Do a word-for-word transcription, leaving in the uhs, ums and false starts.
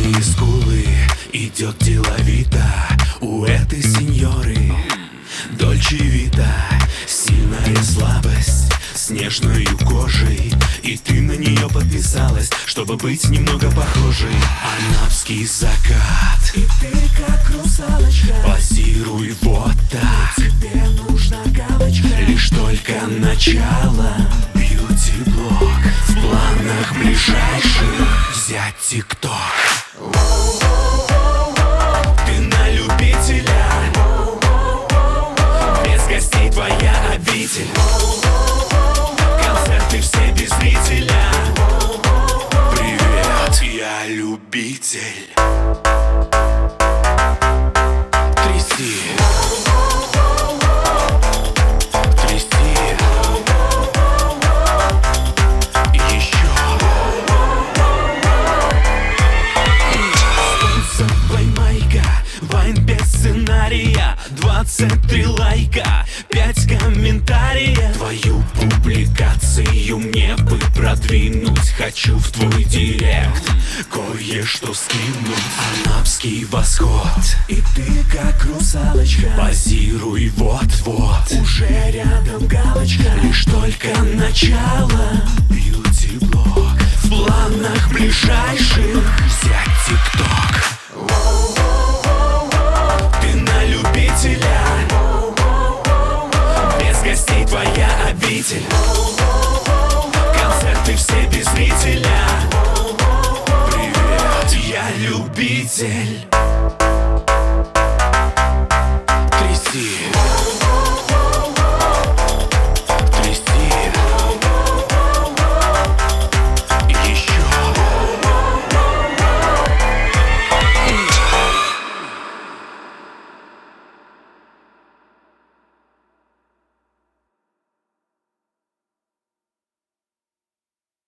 Прямые скулы, идет деловито. У этой сеньоры Дольче Вита. Сильная слабость с нежной кожей, и ты на нее подписалась, чтобы быть немного похожей. Анапский закат, и ты как русалочка. позируй вот так. Тебе нужна галочка. Лишь только начало. Бьюти-блог в планах ближайших взять тикток. Ты на любителя, без гостей твоя обитель. Концерты все без зрителя. Привет, я любитель. Тряси, тряси. Еще. Спонсор майка, вайн без сценария. Двадцать три лайка, пять комментариев. Твою публикацию мне бы продвинуть. Хочу в твой директ кое-что скинуть. Анапский восход, И ты как русалочка. позируй вот-вот. Уже рядом галочка. Лишь только начало. Бьюти-блог в планах ближайших взять тикток. Ты на любителя, без гостей твоя обитель. Концерты все без зрителя. Привет, я любитель. Тряси.